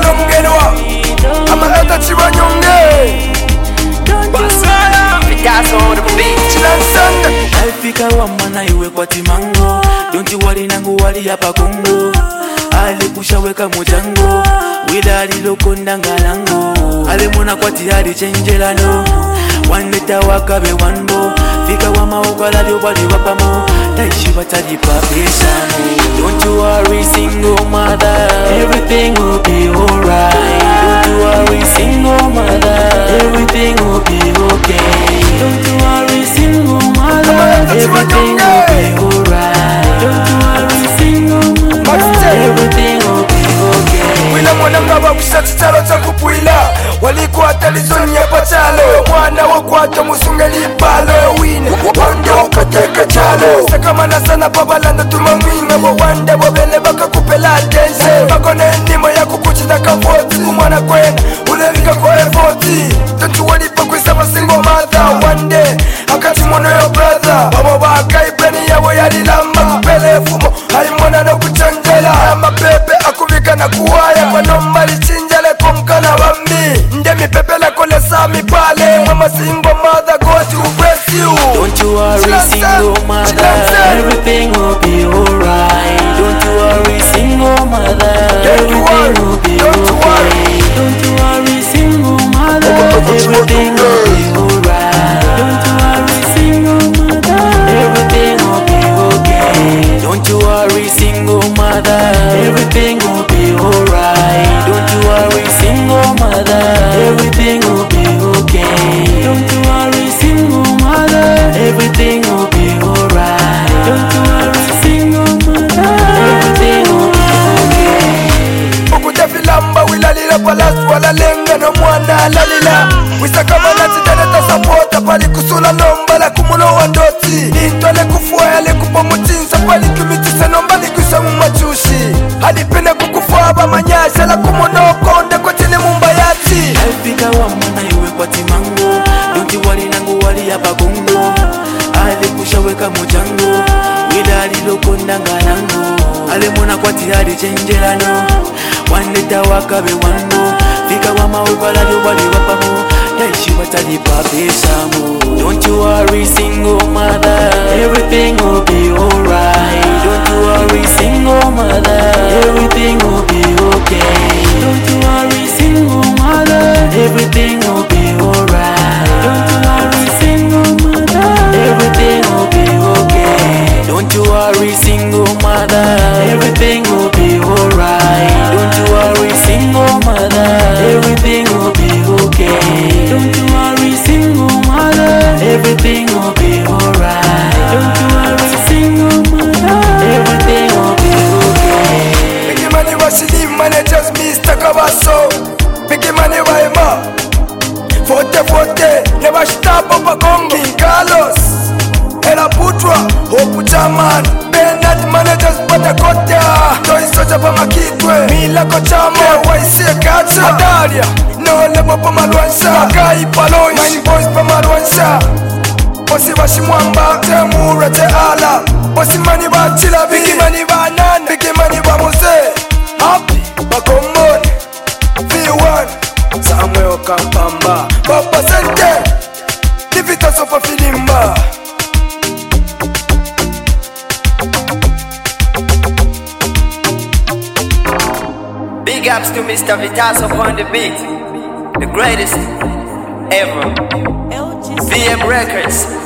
Longelwa Amalata Chibanyonge Basaya Picasso on the beat. Chilansanda Alifika wamana iwe kwa timango. Don't you worry nangu wali hapa Kongo. Alikushaweka mujango wila alilokonda ngalango. Alimona kwa tihari chenjelano. Waneta wakabe wanbo. Fika wama ukalali wali wapamo. Taishi watalipa pesamo. Don't you worry single mother, everything will be alright. Don't you worry single mother, everything will be okay. Don't you worry single mother, everything will be alright. Don't you worry single mother, everything will be okay. Wila mwananga wakusati chalo cha kupuila walikuwa talizoni ya pachalo mwana wakwata musungeli palo wine wanda ukateka chalo sakamana sana babalanda tumamwinga wanda wabele baka kupela dense bakone nimo ya kukuchita kavoti kumwana kwena ulevika kwa efoti tatuwalipa kwisaba single mother one day akati mwana yo brother babo baka ibreni yawo yalilamba kupele fumo haimwana no kuchanjela ama pepe akuvika na kuwaya kwa nomba lichinjale kumkana wambi ndemi pepe la kole sami pale mama single mother God to bless you. Don't you worry single mother, everything will be alright. Don't you worry single mother, everything will be okay. Don't you worry single mother, everything will be alright. Don't you worry single mother, everything will be okay. Don't you worry single mother, everything will be alright. Don't you worry single mother, everything will be okay. Don't you worry single mother, everything will be alright. Don't you worry single mother, everything will be okay. Okuta filamba wilalila palas wala lenga no mwana lalila wisakama nati taneta sapota pali kusula nomba la kumulo wandoti intwale kufuaya le kupomutinsa pali kumitisa nomba li kusa mumachushi halipene kukufuaba manyasha la kumuno konde kwa chini mumba yati Alifika wamana iwe kwa timango. Don't you worry nangu wali hapa Kongo. Alikushaweka mujango wila alilokonda ngalango. Alimona kwa tihari chenjelano. Waneta wakabe wanbo. Fika wama ukalali wali wapamo. Taishi watalipa pesamo. Don't you worry single mother, everything will be alright. Don't you worry single mother, everything will be okay. Don't you worry single mother, everything will be alright. Don't you worry single mother, everything will be okay. Don't you worry single mother, everything will be alright. Don't you worry single mother, everything will be okay. Don't you worry single mother, everything will be alright. Don't you worry single mother, everything will be okay. Big money washili managers Mr. Kabaso Big money waima Fote fote Never stop up Kongo King Carlos Ela Putwa Hopu Chaman Bernard managers Patakota Toy Soja pa Makitwe Mila Kochama Waise Katsa Adalia No lebo pa Malwansa Makai Palonj Mine Boys pa Malwansa Bosi Bashimwamba Temura Te Ala Bosi mani ba Chila Big money ba Nana Big money ba Mose Happy Bakomoni V1 Samuel Kampamba Papa Sente Livita Sofa Filimba Big ups to Mr. Vitaso on the beat. The greatest ever. VM Records.